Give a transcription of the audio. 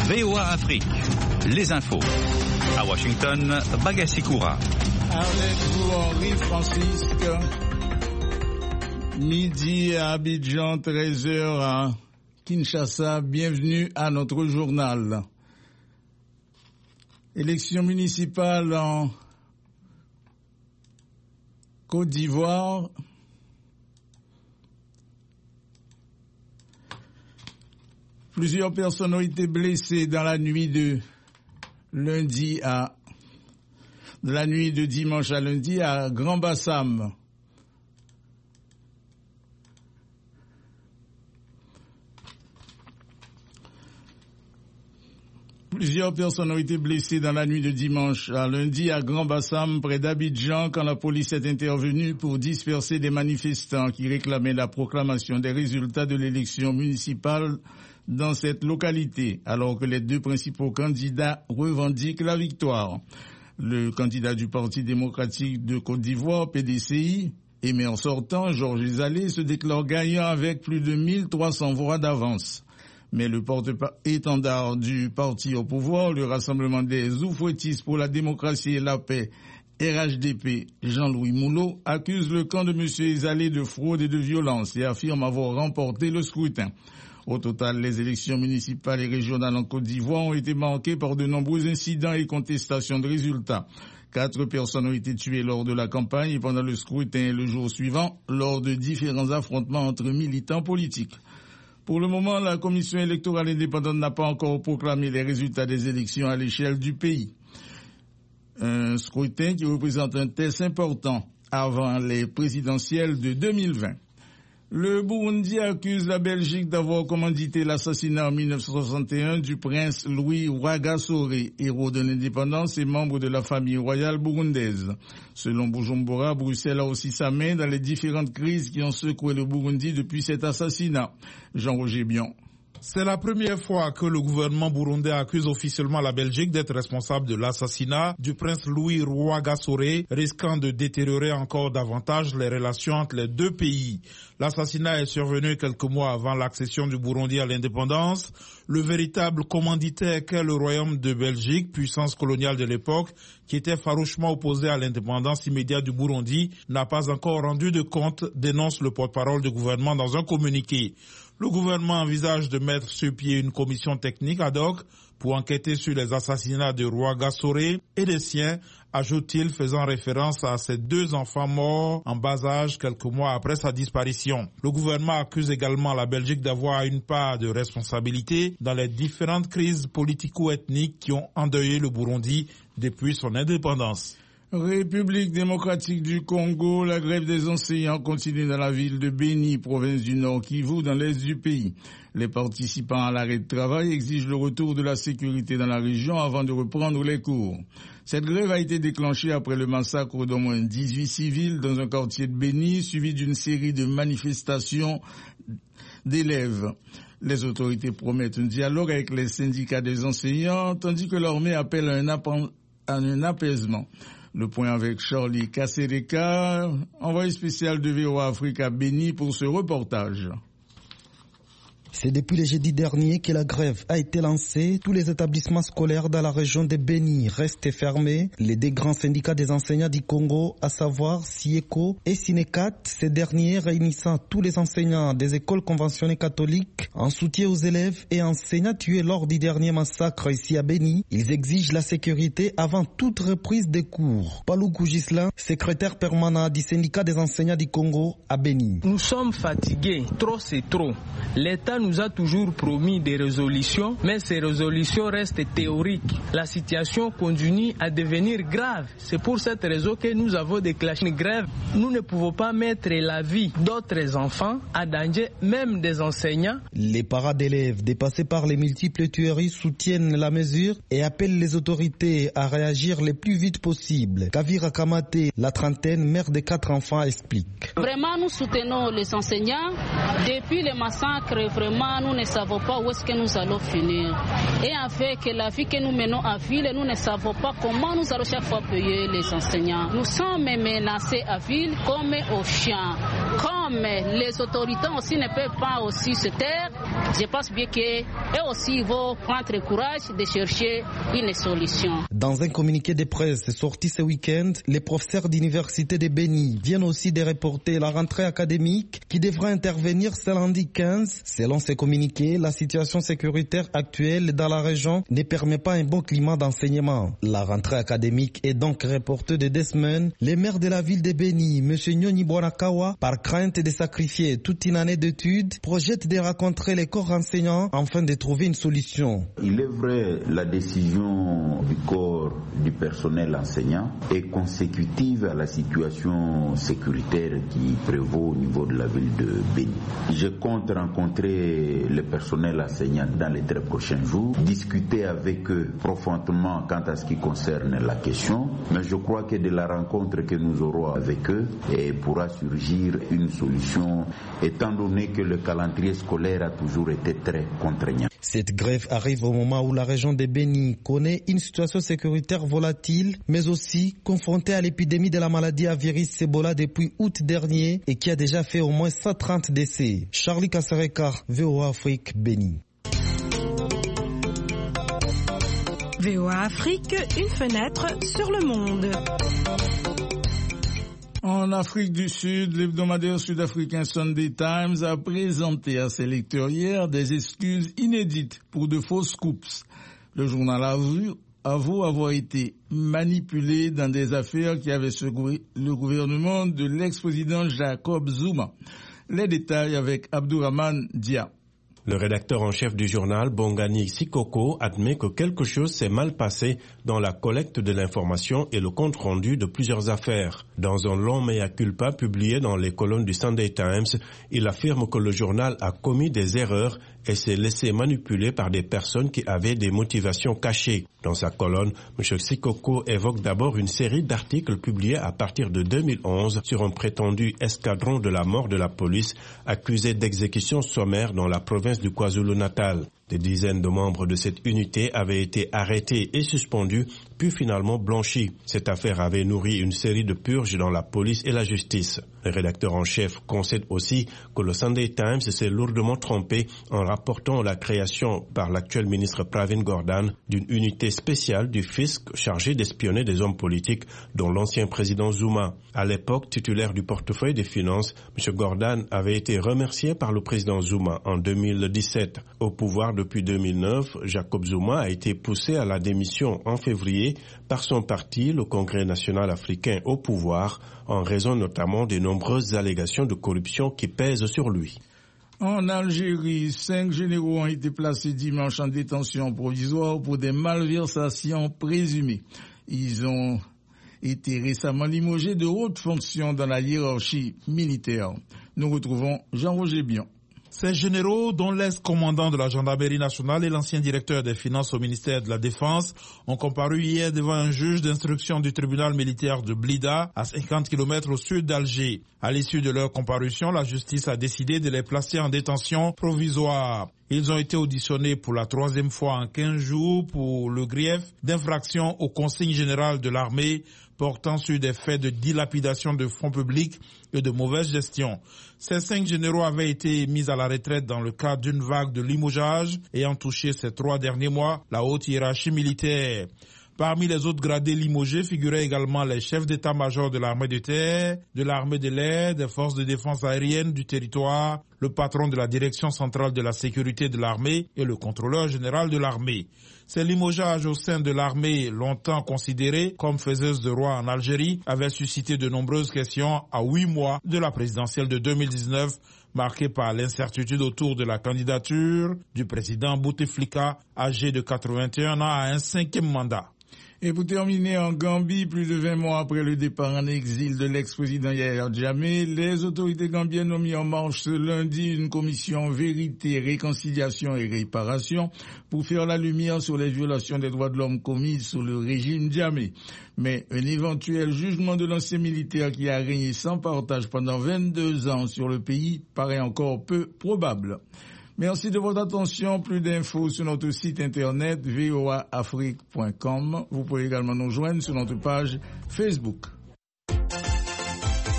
VOA Afrique, les infos. À Washington, Bagassi-Koura. Avec vous, Henri Francisque. Midi à Abidjan, 13h à Kinshasa. Bienvenue à notre journal. Élection municipale en Côte d'Ivoire. Plusieurs personnes ont été blessées dans la nuit de dimanche à lundi à Grand-Bassam. Plusieurs personnes ont été blessées dans la nuit de dimanche à lundi à Grand-Bassam, près d'Abidjan, quand la police est intervenue pour disperser des manifestants qui réclamaient la proclamation des résultats de l'élection municipale dans cette localité, alors que les deux principaux candidats revendiquent la victoire. Le candidat du Parti démocratique de Côte d'Ivoire, PDCI, et maire sortant, Georges Ezalé, se déclare gagnant avec plus de 1300 voix d'avance. Mais le porte-étendard du parti au pouvoir, le Rassemblement des oufouettistes pour la démocratie et la paix, RHDP, Jean-Louis Moulot, accuse le camp de M. Ezalé de fraude et de violence et affirme avoir remporté le scrutin. Au total, les élections municipales et régionales en Côte d'Ivoire ont été marquées par de nombreux incidents et contestations de résultats. 4 personnes ont été tuées lors de la campagne et pendant le scrutin et le jour suivant, lors de différents affrontements entre militants politiques. Pour le moment, la Commission électorale indépendante n'a pas encore proclamé les résultats des élections à l'échelle du pays. Un scrutin qui représente un test important avant les présidentielles de 2020. Le Burundi accuse la Belgique d'avoir commandité l'assassinat en 1961 du prince Louis Rwagasore, héros de l'indépendance et membre de la famille royale burundaise. Selon Bujumbura, Bruxelles a aussi sa main dans les différentes crises qui ont secoué le Burundi depuis cet assassinat. Jean-Roger Bion. C'est la première fois que le gouvernement burundais accuse officiellement la Belgique d'être responsable de l'assassinat du prince Louis Rwagasore, risquant de détériorer encore davantage les relations entre les deux pays. L'assassinat est survenu quelques mois avant l'accession du Burundi à l'indépendance. Le véritable commanditaire qu'est le royaume de Belgique, puissance coloniale de l'époque, qui était farouchement opposé à l'indépendance immédiate du Burundi, n'a pas encore rendu de compte, dénonce le porte-parole du gouvernement dans un communiqué. Le gouvernement envisage de mettre sur pied une commission technique ad hoc pour enquêter sur les assassinats de Rwagasore et des siens, ajoute-t-il, faisant référence à ses 2 enfants morts en bas âge quelques mois après sa disparition. Le gouvernement accuse également la Belgique d'avoir une part de responsabilité dans les différentes crises politico-ethniques qui ont endeuillé le Burundi depuis son indépendance. République démocratique du Congo, la grève des enseignants continue dans la ville de Béni, province du Nord Kivu, dans l'est du pays. Les participants à l'arrêt de travail exigent le retour de la sécurité dans la région avant de reprendre les cours. Cette grève a été déclenchée après le massacre d'au moins 18 civils dans un quartier de Béni, suivi d'une série de manifestations d'élèves. Les autorités promettent un dialogue avec les syndicats des enseignants, tandis que l'armée appelle à un apaisement. Le point avec Charlie Kassereka, envoyé spécial de VOA Afrique à Béni pour ce reportage. C'est depuis le jeudi dernier que la grève a été lancée. Tous les établissements scolaires dans la région de Béni restent fermés. Les 2 grands syndicats des enseignants du Congo, à savoir SIECO et SINECAT, ces derniers réunissant tous les enseignants des écoles conventionnées catholiques en soutien aux élèves et enseignants tués lors du dernier massacre ici à Béni. Ils exigent la sécurité avant toute reprise des cours. Palou Kougislan, secrétaire permanent du syndicat des enseignants du Congo à Béni. Nous sommes fatigués, trop c'est trop. L'État nous a toujours promis des résolutions, mais ces résolutions restent théoriques. La situation continue à devenir grave. C'est pour cette raison que nous avons déclenché une grève. Nous ne pouvons pas mettre la vie d'autres enfants à danger, même des enseignants. Les parents d'élèves dépassés par les multiples tueries soutiennent la mesure et appellent les autorités à réagir le plus vite possible. Kavira Kamate, la trentaine, mère de 4 enfants, explique. Vraiment, nous soutenons les enseignants. Depuis le massacre, vraiment, nous ne savons pas où est-ce que nous allons finir. Et en fait, que la vie que nous menons à ville, nous ne savons pas comment nous allons chaque fois payer les enseignants. Nous sommes menacés à ville comme au champ. Comme les autorités aussi ne peuvent pas aussi se taire, je pense bien qu'eux aussi ils vont prendre le courage de chercher une solution. Dans un communiqué de presse sorti ce week-end, les professeurs d'université de Beni viennent aussi de reporter la rentrée académique qui devra intervenir ce lundi 15. Selon ces communiqués, la situation sécuritaire actuelle dans la région ne permet pas un bon climat d'enseignement. La rentrée académique est donc reportée de 2 semaines. Le maire de la ville de Beni, M. Nyoni Bonakawa, par crainte de sacrifier toute une année d'études, projette de rencontrer les corps enseignants afin de trouver une solution. Il est vrai, la décision du corps du personnel enseignant est consécutive à la situation sécuritaire qui prévaut au niveau de la ville de Beni. Je compte rencontrer le personnel enseignant dans les très prochains jours, discuter avec eux profondément quant à ce qui concerne la question, mais je crois que de la rencontre que nous aurons avec eux pourra surgir une solution, étant donné que le calendrier scolaire a toujours été très contraignant. Cette grève arrive au moment où la région de Beni connaît une situation sécuritaire volatile, mais aussi confrontée à l'épidémie de la maladie à virus Ebola depuis août dernier et qui a déjà fait au moins 130 décès. Charlie Kassereka, VOA Afrique, Beni. VOA Afrique, une fenêtre sur le monde. En Afrique du Sud, l'hebdomadaire sud-africain Sunday Times a présenté à ses lecteurs hier des excuses inédites pour de fausses coupes. Le journal avoue avoir été manipulé dans des affaires qui avaient secoué le gouvernement de l'ex-président Jacob Zuma. Les détails avec Abdourahmane Dia. Le rédacteur en chef du journal, Bongani Sikoko, admet que quelque chose s'est mal passé dans la collecte de l'information et le compte-rendu de plusieurs affaires. Dans un long mea culpa publié dans les colonnes du Sunday Times, il affirme que le journal a commis des erreurs et s'est laissé manipuler par des personnes qui avaient des motivations cachées. Dans sa colonne, M. Sikoko évoque d'abord une série d'articles publiés à partir de 2011 sur un prétendu escadron de la mort de la police accusé d'exécution sommaire dans la province du KwaZulu-Natal. Des dizaines de membres de cette unité avaient été arrêtés et suspendus, puis finalement blanchis. Cette affaire avait nourri une série de purges dans la police et la justice. Le rédacteur en chef concède aussi que le Sunday Times s'est lourdement trompé en rapportant la création par l'actuel ministre Pravin Gordhan d'une unité spéciale du fisc chargée d'espionner des hommes politiques, dont l'ancien président Zuma. À l'époque, titulaire du portefeuille des finances, M. Gordhan avait été remercié par le président Zuma en 2017. Au pouvoir depuis 2009, Jacob Zuma a été poussé à la démission en février par son parti, le Congrès national africain au pouvoir, en raison notamment des nombreuses allégations de corruption qui pèsent sur lui. En Algérie, 5 généraux ont été placés dimanche en détention provisoire pour des malversations présumées. Ils ont été récemment limogés de hautes fonctions dans la hiérarchie militaire. Nous retrouvons Jean-Roger Bion. Ces généraux, dont l'ex-commandant de la gendarmerie nationale et l'ancien directeur des finances au ministère de la Défense, ont comparu hier devant un juge d'instruction du tribunal militaire de Blida, à 50 km au sud d'Alger. À l'issue de leur comparution, la justice a décidé de les placer en détention provisoire. Ils ont été auditionnés pour la 3e fois en 15 jours pour le grief d'infraction aux consignes générales de l'armée portant sur des faits de dilapidation de fonds publics et de mauvaise gestion. Ces 5 généraux avaient été mis à la retraite dans le cadre d'une vague de limogeage ayant touché ces 3 derniers mois la haute hiérarchie militaire. Parmi les autres gradés limogés figuraient également les chefs d'état-major de l'armée de terre, de l'armée de l'air, des forces de défense aérienne du territoire, le patron de la direction centrale de la sécurité de l'armée et le contrôleur général de l'armée. Ces limogeages au sein de l'armée, longtemps considérés comme faiseuses de roi en Algérie, avaient suscité de nombreuses questions à 8 mois de la présidentielle de 2019, marquée par l'incertitude autour de la candidature du président Bouteflika, âgé de 81 ans, à un 5e mandat. Et pour terminer, en Gambie, plus de 20 mois après le départ en exil de l'ex-président Yahya Jammeh, les autorités gambiennes ont mis en marche ce lundi une commission vérité, réconciliation et réparation pour faire la lumière sur les violations des droits de l'homme commises sous le régime Jammeh. Mais un éventuel jugement de l'ancien militaire qui a régné sans partage pendant 22 ans sur le pays paraît encore peu probable. Merci de votre attention. Plus d'infos sur notre site internet voaafrique.com. Vous pouvez également nous joindre sur notre page Facebook.